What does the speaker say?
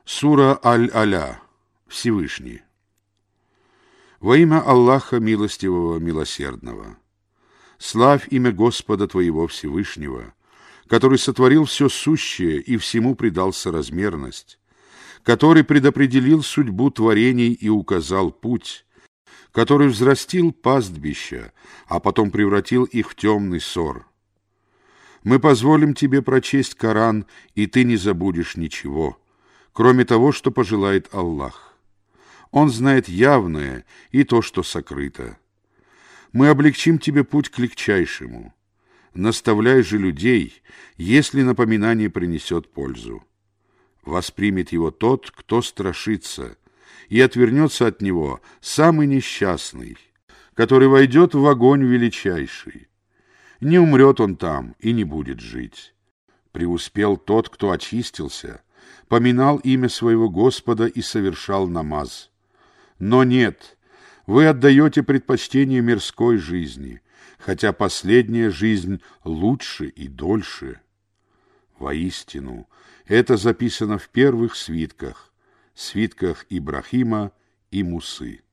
Сура Аль-Аля. Всевышний. Во имя Аллаха Милостивого, Милосердного. Славь имя Господа твоего Всевышнего, который сотворил все сущее и всему придал соразмерность, который предопределил судьбу творений и указал путь, который взрастил пастбища, а потом превратил их в темный ссор. Мы позволим тебе прочесть Коран, и ты не забудешь ничего, кроме того, что пожелает Аллах. Он знает явное и то, что сокрыто. Мы облегчим тебе путь к легчайшему. Наставляй же людей, если напоминание принесет пользу. Воспримет его тот, кто страшится, и отвернется от него самый несчастный, который войдет в огонь величайший. Не умрет он там и не будет жить. Преуспел тот, кто очистился, поминал имя своего Господа и совершал намаз. Но нет, вы отдаете предпочтение мирской жизни, хотя последняя жизнь лучше и дольше. Воистину, это записано в первых свитках Ибрахима и Мусы.